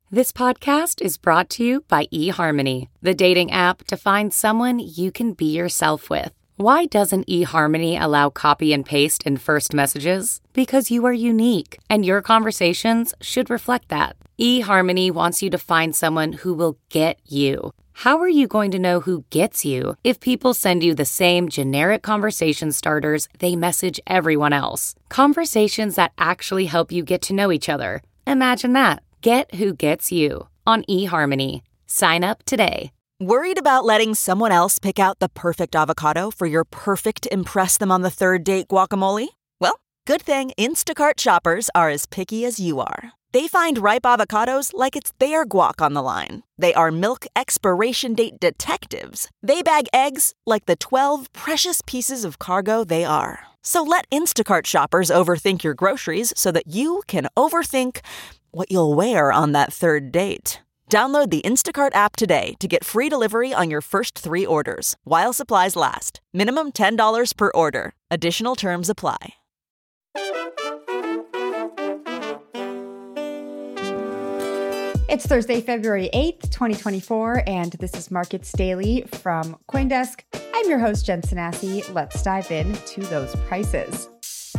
This podcast is brought to you by eHarmony, the dating app to find someone you can be yourself with. Why doesn't eHarmony allow copy and paste in first messages? Because you are unique, and your conversations should reflect that. eHarmony wants you to find someone who will get you. How are you going to know who gets you if people send you the same generic conversation starters they message everyone else? Conversations that actually help you get to know each other. Imagine that. Get who gets you on eHarmony. Sign up today. Worried about letting someone else pick out the perfect avocado for your perfect impress-them-on-the-third-date guacamole? Well, good thing Instacart shoppers are as picky as you are. They find ripe avocados like it's their guac on the line. They are milk expiration date detectives. They bag eggs like the 12 precious pieces of cargo they are. So let Instacart shoppers overthink your groceries so that you can overthink what you'll wear on that third date. Download the Instacart app today to get free delivery on your first 3 orders, while supplies last. Minimum $10 per order. Additional terms apply. It's Thursday, February 8th, 2024, and this is Markets Daily from CoinDesk. I'm your host, Jen Sanasie. Let's dive into those prices.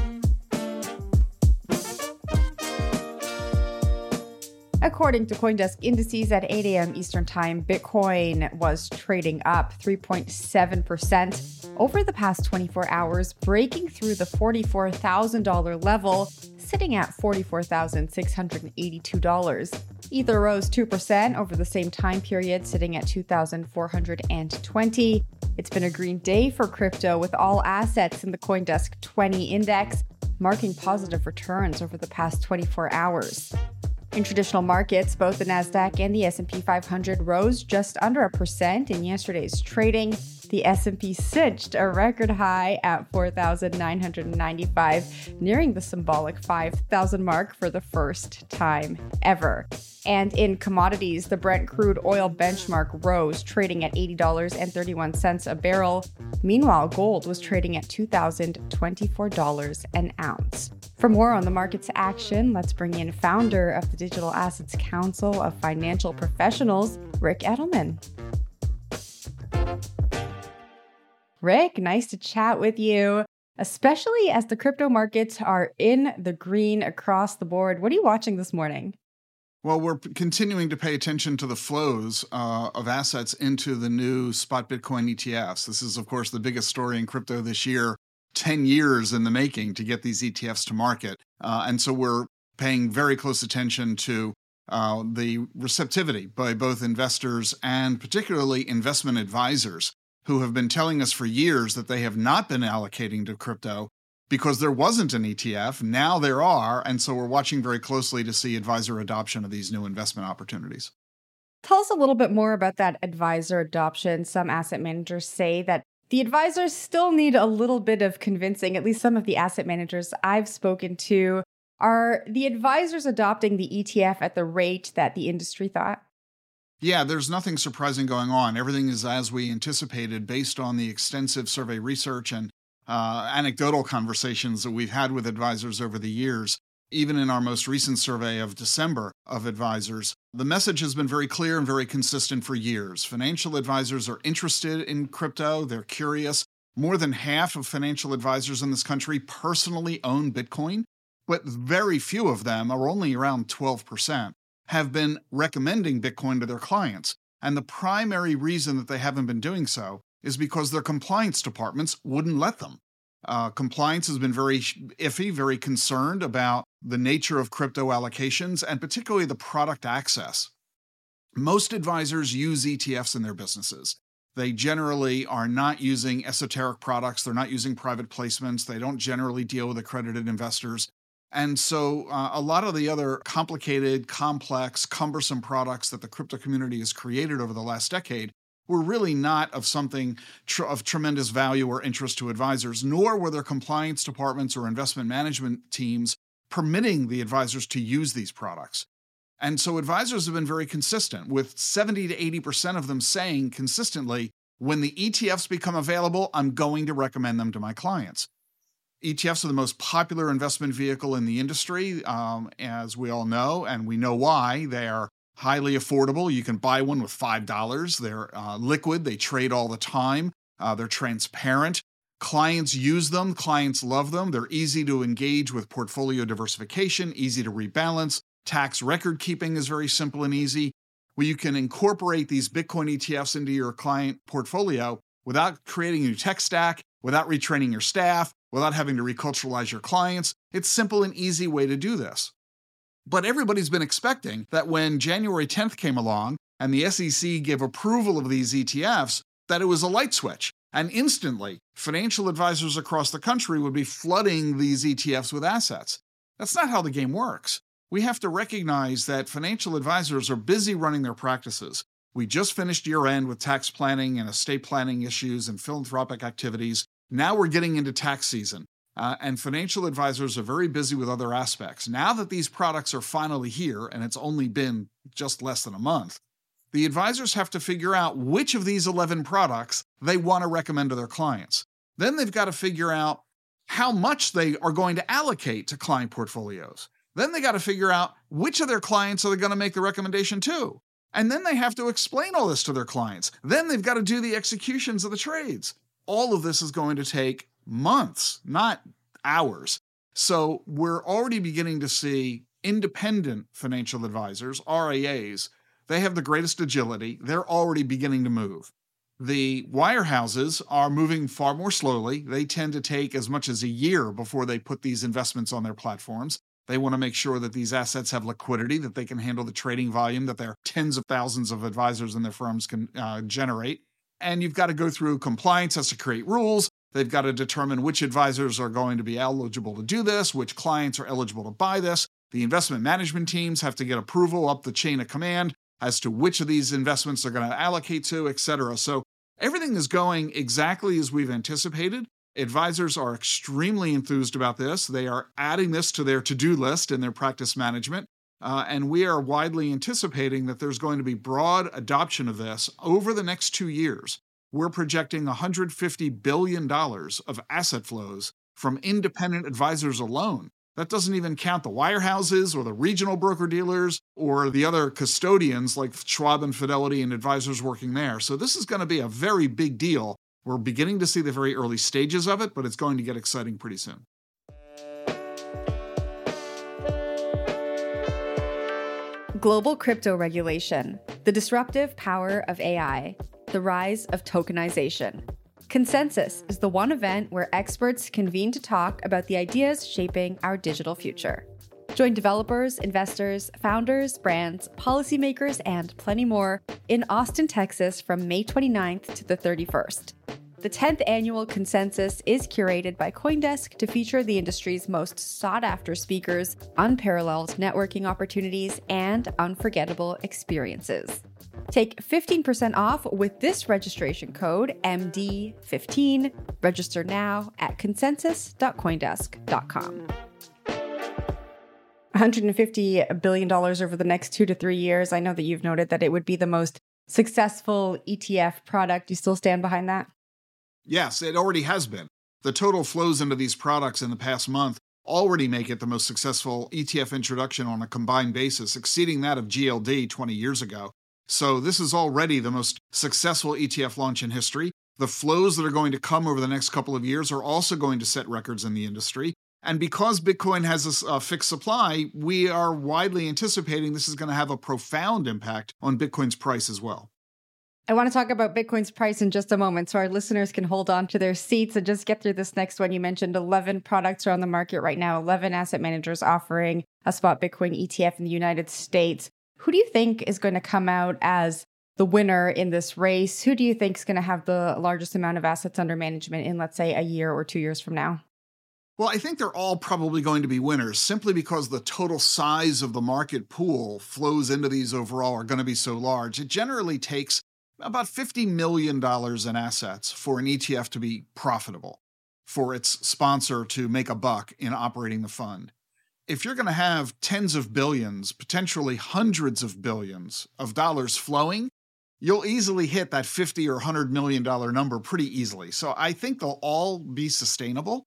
According to CoinDesk indices at 8 a.m. Eastern Time, Bitcoin was trading up 3.7% over the past 24 hours, breaking through the $44,000 level, sitting at $44,682. Ether rose 2% over the same time period, sitting at $2,420. It's been a green day for crypto, with all assets in the CoinDesk 20 index marking positive returns over the past 24 hours. In traditional markets, both the Nasdaq and the S&P 500 rose just under 1% in yesterday's trading. The S&P cinched a record high at 4,995, nearing the symbolic 5,000 mark for the first time ever. And in commodities, the Brent crude oil benchmark rose, trading at $80.31 a barrel. Meanwhile, gold was trading at $2,024 an ounce. For more on the market's action, let's bring in founder of the Digital Assets Council of Financial Professionals, Rick Edelman. Rick, nice to chat with you, especially as the crypto markets are in the green across the board. What are you watching this morning? Well, we're continuing to pay attention to the flows of assets into the new spot Bitcoin ETFs. This is, of course, the biggest story in crypto this year, 10 years in the making to get these ETFs to market. And so we're paying very close attention to the receptivity by both investors and particularly investment advisors who have been telling us for years that they have not been allocating to crypto because there wasn't an ETF. Now there are, and so we're watching very closely to see advisor adoption of these new investment opportunities. Tell us a little bit more about that advisor adoption. Some asset managers say that the advisors still need a little bit of convincing. At least some of the asset managers I've spoken to. Are the advisors adopting the ETF at the rate that the industry thought? Yeah, there's nothing surprising going on. Everything is as we anticipated based on the extensive survey research and anecdotal conversations that we've had with advisors over the years. Even in our most recent survey of December of advisors, the message has been very clear and very consistent for years. Financial advisors are interested in crypto. They're curious. More than half of financial advisors in this country personally own Bitcoin, but very few of them, or only around 12%, have been recommending Bitcoin to their clients. And the primary reason that they haven't been doing so is because their compliance departments wouldn't let them. Compliance has been very iffy, very concerned about the nature of crypto allocations and particularly the product access. Most advisors use ETFs in their businesses. They generally are not using esoteric products. They're not using private placements. They don't generally deal with accredited investors. And so a lot of the other complicated, complex, cumbersome products that the crypto community has created over the last decade were really not of something of tremendous value or interest to advisors, nor were their compliance departments or investment management teams permitting the advisors to use these products. And so advisors have been very consistent, with 70 to 80% of them saying consistently, when the ETFs become available, I'm going to recommend them to my clients. ETFs are the most popular investment vehicle in the industry, as we all know, and we know why. They are highly affordable. You can buy one with $5. They're liquid. They trade all the time. They're transparent. Clients use them. Clients love them. They're easy to engage with portfolio diversification, easy to rebalance. Tax record keeping is very simple and easy, where you can incorporate these Bitcoin ETFs into your client portfolio without creating a new tech stack, without retraining your staff, without having to reculturalize your clients. It's a simple and easy way to do this. But everybody's been expecting that when January 10th came along and the SEC gave approval of these ETFs, that it was a light switch. And instantly, financial advisors across the country would be flooding these ETFs with assets. That's not how the game works. We have to recognize that financial advisors are busy running their practices. We just finished year-end with tax planning and estate planning issues and philanthropic activities. Now we're getting into tax season, and financial advisors are very busy with other aspects. Now that these products are finally here, and it's only been just less than a month, the advisors have to figure out which of these 11 products they want to recommend to their clients. Then they've got to figure out how much they are going to allocate to client portfolios. Then they got to figure out which of their clients are they going to make the recommendation to. And then they have to explain all this to their clients. Then they've got to do the executions of the trades. All of this is going to take months, not hours. So we're already beginning to see independent financial advisors, RIAs. They have the greatest agility. They're already beginning to move. The wirehouses are moving far more slowly. They tend to take as much as a year before they put these investments on their platforms. They want to make sure that these assets have liquidity, that they can handle the trading volume that their tens of thousands of advisors in their firms can generate. And you've got to go through compliance, has to create rules. They've got to determine which advisors are going to be eligible to do this, which clients are eligible to buy this. The investment management teams have to get approval up the chain of command as to which of these investments they're going to allocate to, et cetera. So everything is going exactly as we've anticipated. Advisors are extremely enthused about this. They are adding this to their to-do list in their practice management. And we are widely anticipating that there's going to be broad adoption of this over the next 2 years. We're projecting $150 billion of asset flows from independent advisors alone. That doesn't even count the wirehouses or the regional broker-dealers or the other custodians like Schwab and Fidelity and advisors working there. So this is going to be a very big deal. We're beginning to see the very early stages of it, but it's going to get exciting pretty soon. Global crypto regulation, the disruptive power of AI, the rise of tokenization. Consensus is the one event where experts convene to talk about the ideas shaping our digital future. Join developers, investors, founders, brands, policymakers, and plenty more in Austin, Texas from May 29th to the 31st. The 10th annual Consensus is curated by CoinDesk to feature the industry's most sought-after speakers, unparalleled networking opportunities, and unforgettable experiences. Take 15% off with this registration code, MD15. Register now at consensus.coindesk.com. $150 billion over the next 2 to 3 years. I know that you've noted that it would be the most successful ETF product. You still stand behind that? Yes, it already has been. The total flows into these products in the past month already make it the most successful ETF introduction on a combined basis, exceeding that of GLD 20 years ago. So this is already the most successful ETF launch in history. The flows that are going to come over the next couple of years are also going to set records in the industry. And because Bitcoin has a fixed supply, we are widely anticipating this is going to have a profound impact on Bitcoin's price as well. I want to talk about Bitcoin's price in just a moment so our listeners can hold on to their seats and just get through this next one. You mentioned 11 products are on the market right now, 11 asset managers offering a spot Bitcoin ETF in the United States. Who do you think is going to come out as the winner in this race? Who do you think is going to have the largest amount of assets under management in, let's say, a year or 2 years from now? Well, I think they're all probably going to be winners simply because the total size of the market pool flows into these overall are going to be so large. It generally takes about $50 million in assets for an ETF to be profitable, for its sponsor to make a buck in operating the fund. If you're going to have tens of billions, potentially hundreds of billions of dollars flowing, you'll easily hit that $50 or $100 million number pretty easily. So I think they'll all be sustainable.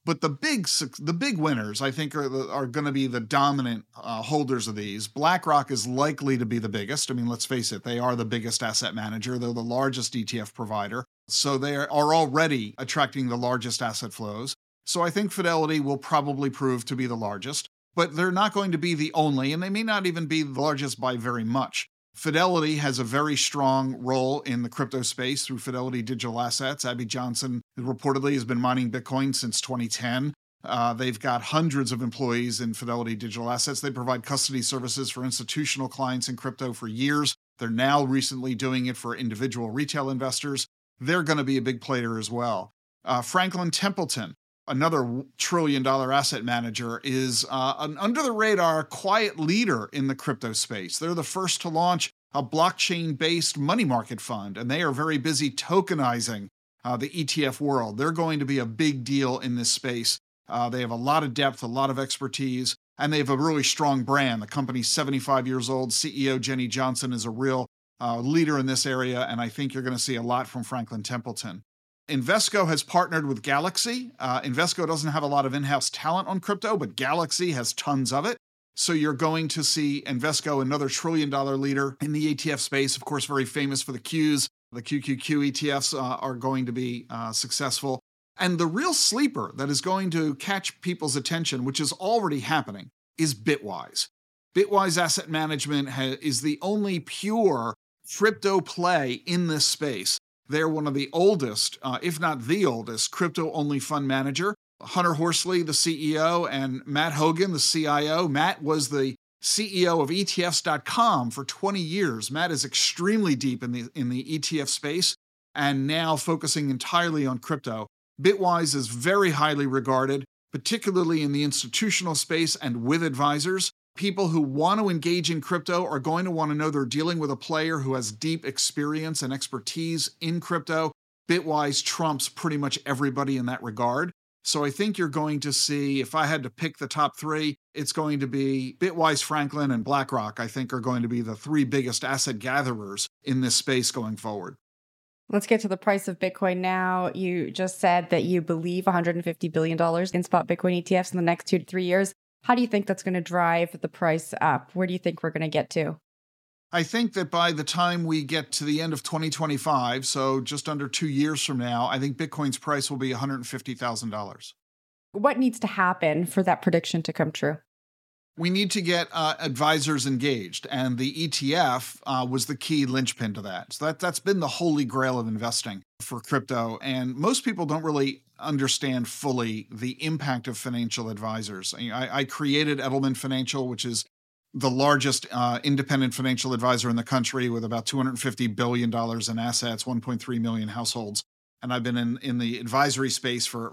But the big winners, I think, are going to be the dominant holders of these. BlackRock is likely to be the biggest. I mean, let's face it, they are the biggest asset manager. They're the largest ETF provider. So they are already attracting the largest asset flows. So I think Fidelity will probably prove to be the largest, but they're not going to be the only, and they may not even be the largest by very much. Fidelity has a very strong role in the crypto space through Fidelity Digital Assets. Abby Johnson reportedly has been mining Bitcoin since 2010. They've got hundreds of employees in Fidelity Digital Assets. They provide custody services for institutional clients in crypto for years. They're now recently doing it for individual retail investors. They're going to be a big player as well. Franklin Templeton, another $1 trillion asset manager, is an under-the-radar quiet leader in the crypto space. They're the first to launch a blockchain-based money market fund, and they are very busy tokenizing the ETF world. They're going to be a big deal in this space. They have a lot of depth, a lot of expertise, and they have a really strong brand. The company's 75 years old. CEO Jenny Johnson is a real leader in this area, and I think you're going to see a lot from Franklin Templeton. Invesco has partnered with Galaxy. Invesco doesn't have a lot of in-house talent on crypto, but Galaxy has tons of it. So you're going to see Invesco, another $1 trillion leader in the ETF space, of course, very famous for the Qs. The QQQ ETFs are going to be successful. And the real sleeper that is going to catch people's attention, which is already happening, is Bitwise. Bitwise Asset Management is the only pure crypto play in this space. They're one of the oldest, if not the oldest, crypto-only fund manager. Hunter Horsley, the CEO, and Matt Hogan, the CIO. Matt was the CEO of ETFs.com for 20 years. Matt is extremely deep in the ETF space and now focusing entirely on crypto. Bitwise is very highly regarded, particularly in the institutional space and with advisors. People who want to engage in crypto are going to want to know they're dealing with a player who has deep experience and expertise in crypto. Bitwise trumps pretty much everybody in that regard. So I think you're going to see, if I had to pick the top three, it's going to be Bitwise, Franklin, and BlackRock, I think, are going to be the three biggest asset gatherers in this space going forward. Let's get to the price of Bitcoin now. You just said that you believe $150 billion in spot Bitcoin ETFs in the next 2 to 3 years. How do you think that's going to drive the price up? Where do you think we're going to get to? I think that by the time we get to the end of 2025, so just under 2 years from now, I think Bitcoin's price will be $150,000. What needs to happen for that prediction to come true? We need to get advisors engaged, and the ETF was the key linchpin to that. So that's been the holy grail of investing for crypto, and most people don't really understand fully the impact of financial advisors. I created Edelman Financial, which is the largest independent financial advisor in the country with about $250 billion in assets, 1.3 million households. And I've been in the advisory space for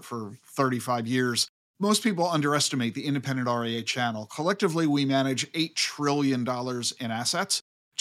35 years. Most people underestimate the independent RIA channel. Collectively, we manage $8 trillion in assets.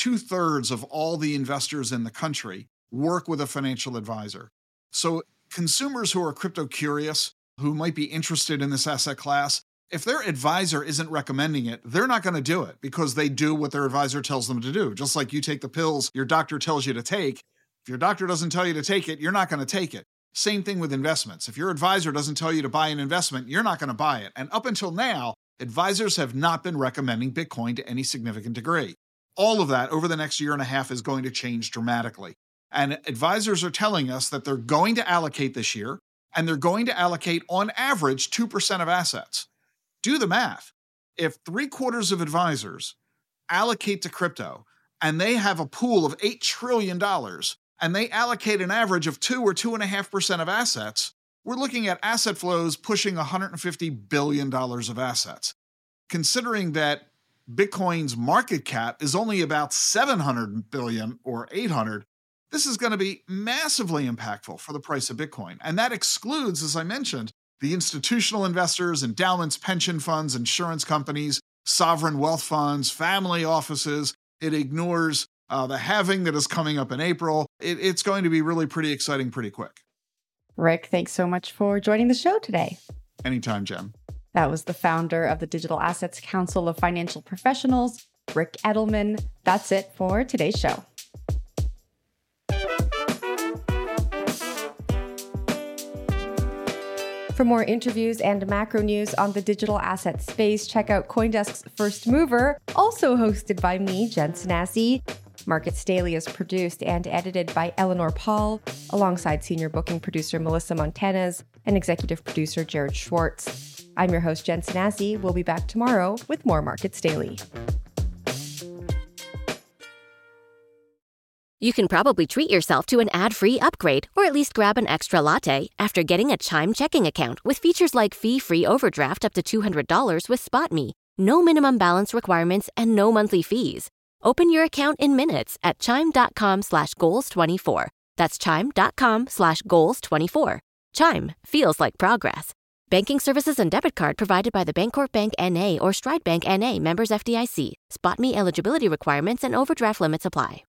2/3 of all the investors in the country work with a financial advisor. So consumers who are crypto curious, who might be interested in this asset class, if their advisor isn't recommending it, they're not going to do it because they do what their advisor tells them to do. Just like you take the pills your doctor tells you to take. If your doctor doesn't tell you to take it, you're not going to take it. Same thing with investments. If your advisor doesn't tell you to buy an investment, you're not going to buy it. And up until now, advisors have not been recommending Bitcoin to any significant degree. All of that over the next year and a half is going to change dramatically. And advisors are telling us that they're going to allocate this year, and they're going to allocate on average 2% of assets. Do the math. If 3/4 of advisors allocate to crypto and they have a pool of $8 trillion and they allocate an average of 2 or 2.5% of assets, we're looking at asset flows pushing $150 billion of assets. Considering that Bitcoin's market cap is only about 700 billion or 800, this is going to be massively impactful for the price of Bitcoin. And that excludes, as I mentioned, the institutional investors, endowments, pension funds, insurance companies, sovereign wealth funds, family offices. It ignores the halving that is coming up in April. It's going to be really pretty exciting pretty quick. Rick, thanks so much for joining the show today. Anytime, Jen. That was the founder of the Digital Assets Council of Financial Professionals, Rick Edelman. That's it for today's show. For more interviews and macro news on the digital asset space, check out CoinDesk's First Mover, also hosted by me, Jen Sanasi. Markets Daily is produced and edited by Eleanor Paul, alongside senior booking producer Melissa Montanez and executive producer Jared Schwartz. I'm your host, Jen Sanasi. We'll be back tomorrow with more Markets Daily. You can probably treat yourself to an ad-free upgrade or at least grab an extra latte after getting a Chime checking account with features like fee-free overdraft up to $200 with SpotMe. No minimum balance requirements and no monthly fees. Open your account in minutes at chime.com/goals24. That's chime.com/goals24. Chime feels like progress. Banking services and debit card provided by the Bancorp Bank N.A. or Stride Bank N.A. members FDIC. SpotMe eligibility requirements and overdraft limits apply.